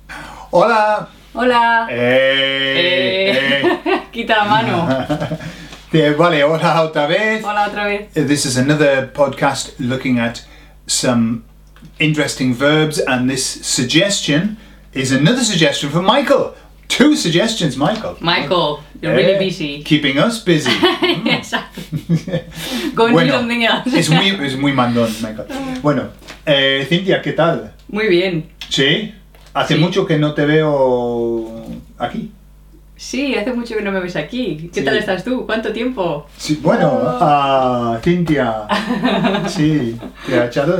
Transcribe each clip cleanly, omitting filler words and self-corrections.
Hola. Hola. Quita la mano. Vale, hola otra vez. Hola otra vez. This is another podcast looking at some interesting verbs, and this suggestion is another suggestion from Michael. 2 suggestions, Michael. Michael, you're really busy. Keeping us busy. Exacto. Go and do something else. es muy mandón, Michael. Bueno, Cintia, ¿qué tal? Muy bien. ¿Sí? Hace Sí. mucho que no te veo aquí. Sí, hace mucho que no me ves aquí. ¿Qué Sí. tal estás tú? ¿Cuánto tiempo? Sí, bueno, Cintia. Sí, te ha echado.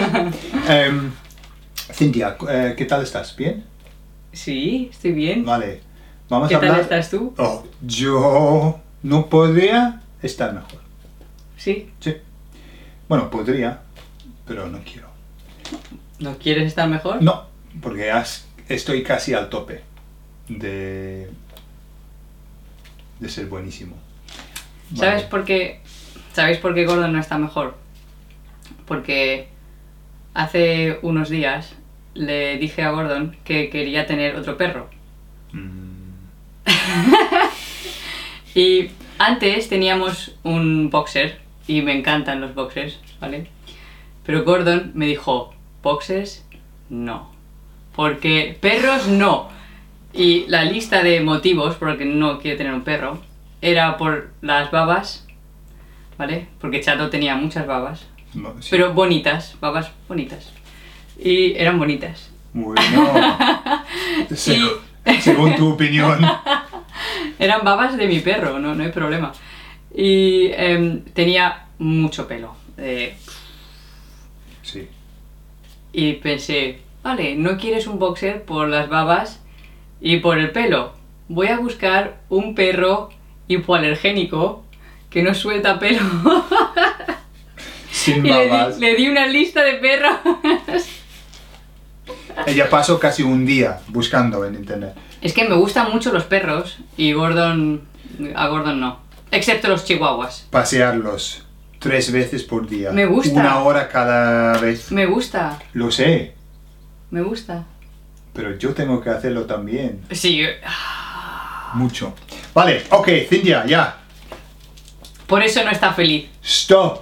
Cintia, ¿qué tal estás? ¿Bien? Sí, estoy bien. Vale. Vamos ¿Qué a hablar. tal estás tú? Oh, yo no podría estar mejor. Sí. Sí. Bueno, podría, pero no quiero. ¿No quieres estar mejor? No, porque estoy casi al tope de ser buenísimo. ¿Sabes Vale. por qué? ¿Sabéis por qué Gordon no está mejor? Porque hace unos días le dije a Gordon que quería tener otro perro. Y antes teníamos un boxer y me encantan los boxers, ¿vale? Pero Gordon me dijo, boxers no, porque perros no. Y la lista de motivos por los que no quiere tener un perro era por las babas, ¿vale? Porque Chato tenía muchas babas, No, sí. pero bonitas, babas bonitas. Y eran bonitas. Bueno, según tu opinión. Eran babas de mi perro, no hay problema. Y tenía mucho pelo. Sí. Y pensé, vale, no quieres un boxer por las babas y por el pelo. Voy a buscar un perro hipoalergénico que no suelta pelo. Sin Y babas. le di una lista de perros. Ella pasó casi un día buscando en internet. Es que me gustan mucho los perros y a Gordon no. Excepto los chihuahuas. Pasearlos 3 veces por día. Me gusta. 1 hora cada vez. Me gusta, Lo sé, me gusta. pero yo tengo que hacerlo también. Sí, Mucho. Vale, ok, Cintia, ya. por eso no está feliz. Stop.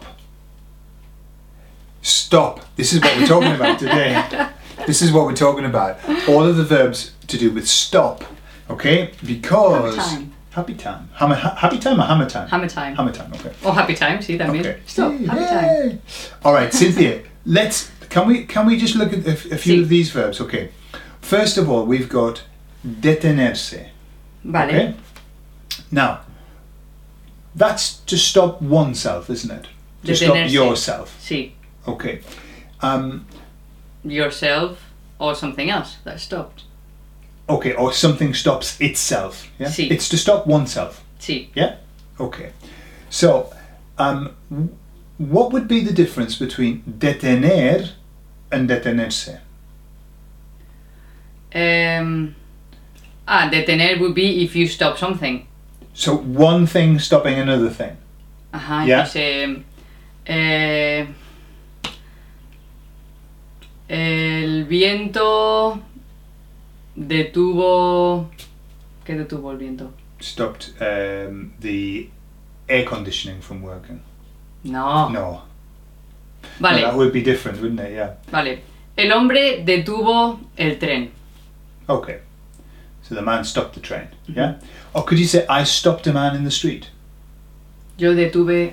Stop. This is what we're talking about today. This is what we're talking about. All of the verbs to do with stop. Okay? Because... Happy time. Happy time or hammer time? Hammer time. Hammer time, okay. O happy time, sí, también. Okay. Stop, happy time. Yay. All right, Cynthia. Can we just look at a few Sí. of these verbs? Okay. First of all, we've got detenerse. Vale. Okay. Now, that's to stop oneself, isn't it? To stop Detenerse. yourself. Sí. Okay. Yourself or something else that stopped. Okay, or something stops itself. Yeah. Sí. It's to stop oneself. Sí. Yeah. Okay. So, what would be the difference between detener and detenerse? Detener would be if you stop something. So one thing stopping another thing. Ajá, Yeah. dice... el viento detuvo... ¿Qué detuvo el viento? Stopped the air conditioning from working. No. No. Vale, No, that would be different, wouldn't it? Yeah. vale. El hombre detuvo el tren. Okay. So the man stopped the train. Yeah. Or could you say, I stopped a man in the street? Yo detuve...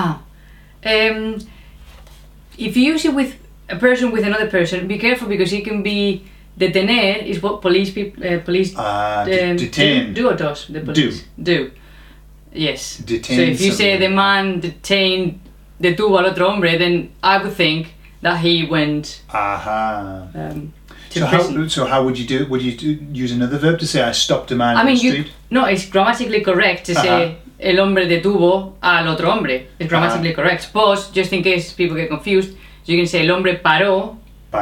if you use it with a person with another person, be careful because it can be... Detener is what police Detain. do or does the police do. Yes. Detain So if you say somebody. the man detuvo al otro hombre, then I would think that he went Aha. to prison. So how would you do? Would you use another verb to say I stopped a man I in mean, the street? no, it's grammatically correct to say el hombre detuvo al otro hombre. It's grammatically correct. But just in case people get confused, you can say el hombre paró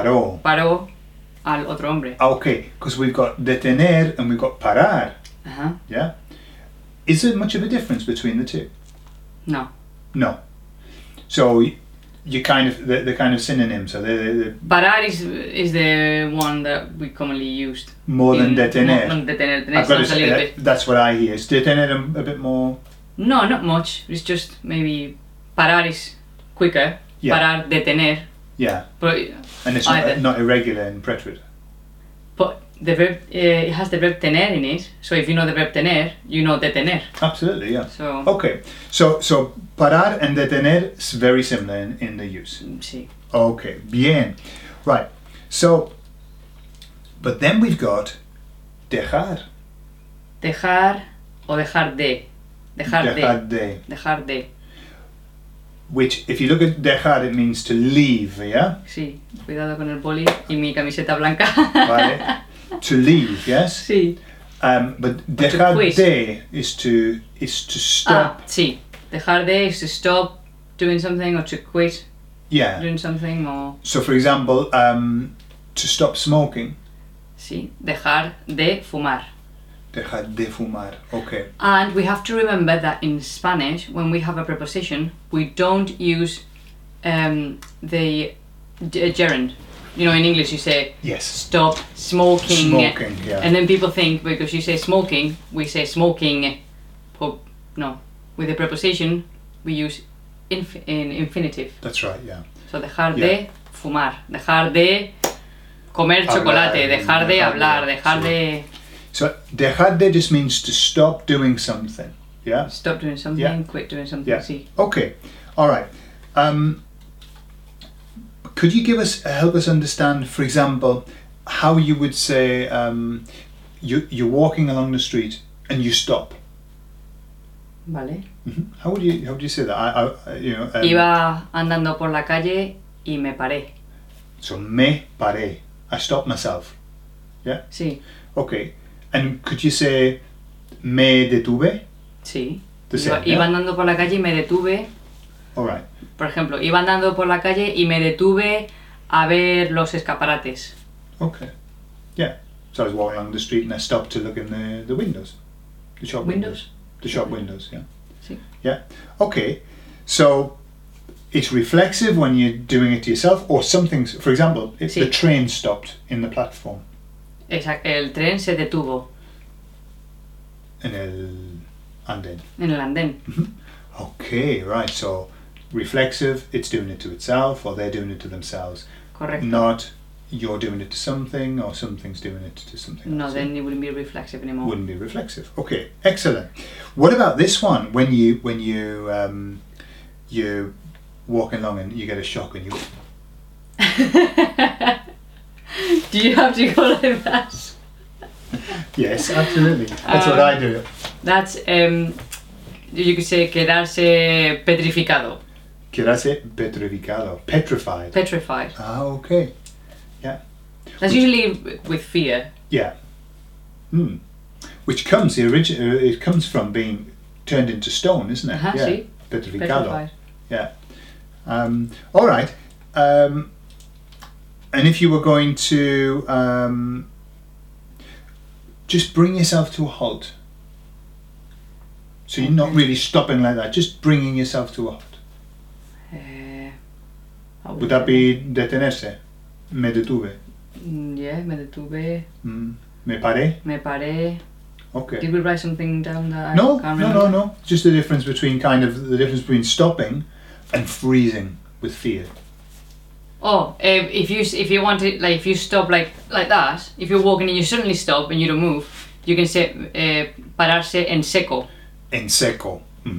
al otro hombre. Okay, because we've got detener and we've got parar. Ajá. Yeah. Is there much of a difference between the two? No. No. So you kind of the kind of synonym. So they're Parar is the one that we commonly used. more than detener. More than detener. Detener I've got to sounds a say little bit. that's what I hear. Is detener a bit more? No, not much. It's just maybe parar is quicker. Yeah. Parar, detener. Yeah, But and it's either. not irregular in preterite. But the verb it has the verb tener in it. So if you know the verb tener, you know detener. Absolutely, yeah. So Okay, so parar and detener is very similar in the use. sí. Okay, bien. Right, so, but then we've got dejar. Dejar o dejar de. Dejar Dejar de. de. Dejar de. Which, if you look at dejar, it means to leave, yeah? Sí. Cuidado con el boli y mi camiseta blanca. Vale. To leave, yes? Sí. But dejar quit. de is to stop. Sí. Dejar de is to stop doing something or to quit Yeah. doing something or... So, for example, to stop smoking. Sí. Dejar de fumar. Dejar de fumar. Okay. And we have to remember that in Spanish, when we have a preposition, we don't use the gerund. You know, in English you say Yes. stop smoking. Smoking, yeah. And then people think because you say smoking, we say smoking. No, with the preposition we use in infinitive. That's right, yeah. So dejar Yeah. de fumar, dejar de comer chocolate, dejar de hablar, dejar de So, dejar de just means to stop doing something, yeah? stop doing something, Yeah. quit doing something. Yeah. Sí. Okay, all right. Could you help us understand, for example, how you would say you're walking along the street and you stop? Vale. How would you say that? Iba andando por la calle y me paré. So me paré. I stopped myself. Sí, Okay. And could you say me detuve? sí. The same, Iba yeah? andando por la calle y me detuve. All right. Por ejemplo, iba andando por la calle y me detuve a ver los escaparates. Okay. Yeah. So I was walking along the street and I stopped to look in the windows. The shop windows. The shop windows, yeah. Sí. Yeah. Okay. So it's reflexive when you're doing it to yourself, or something. For example, if Sí. the train stopped in the platform Exacto. El tren se detuvo in el andén. en el andén. Okay, right. So reflexive, it's doing it to itself, or they're doing it to themselves. Correcto. Not you're doing it to something, or something's doing it to something No, else. then it wouldn't be reflexive anymore. Wouldn't be reflexive. Okay, excellent. What about this one? When you're walking along and you get a shock and you Do you have to go like that? yes, absolutely. That's what I do. That's you could say quedarse petrificado, Quedarse petrificado, petrified. petrified. Ah, okay. Yeah, That's usually with fear. yeah. Hmm. Which comes it comes from being turned into stone, isn't it? Ajá, yeah. sí. Petrificado. Petrified. Yeah. All right. And if you were going to just bring yourself to a halt, so you're not really stopping like that, just bringing yourself to a halt. How Would that be detenerse? Me detuve. Yeah, me detuve, Me paré. me paré. Okay. Did we write something down that I No, can't no, remember? no, no. Just the difference between stopping and freezing with fear. Oh, if you want to, like, if you stop like that, if you're walking and you suddenly stop and you don't move, you can say pararse en seco, En seco.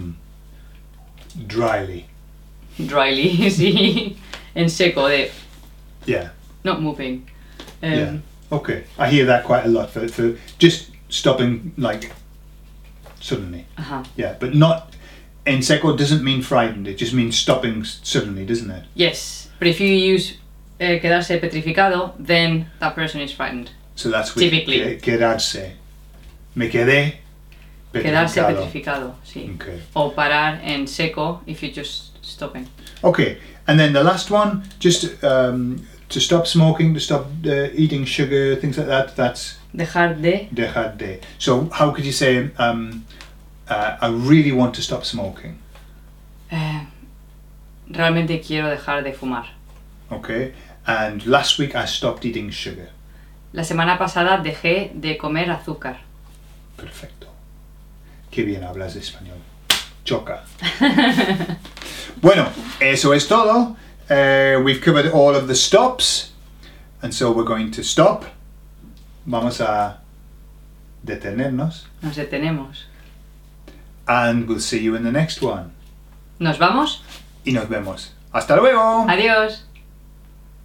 Dryly. dryly. Sí, en seco, de Yeah. not moving. Yeah. Okay. I hear that quite a lot for just stopping like suddenly. Uh-huh. Yeah, but not en seco doesn't mean frightened. It just means stopping suddenly, doesn't it? Yes, but if you use quedarse petrificado, then that person is frightened. So that's with Typically. quedarse. Me quedé Quedarse petrificado. petrificado, sí. Okay. O parar en seco if you're just stopping. Okay, and then the last one, just to stop smoking, to stop eating sugar, things like that. That's Dejar de. dejar de. So how could you say, I really want to stop smoking? realmente quiero dejar de fumar. Okay. And last week I stopped eating sugar. La semana pasada dejé de comer azúcar. Perfecto. Qué bien hablas español. Choca. Bueno, eso es todo. We've covered all of the stops. And so we're going to stop. Vamos a detenernos. Nos detenemos. And we'll see you in the next one. ¿Nos vamos? Y nos vemos. ¡Hasta luego! Adiós.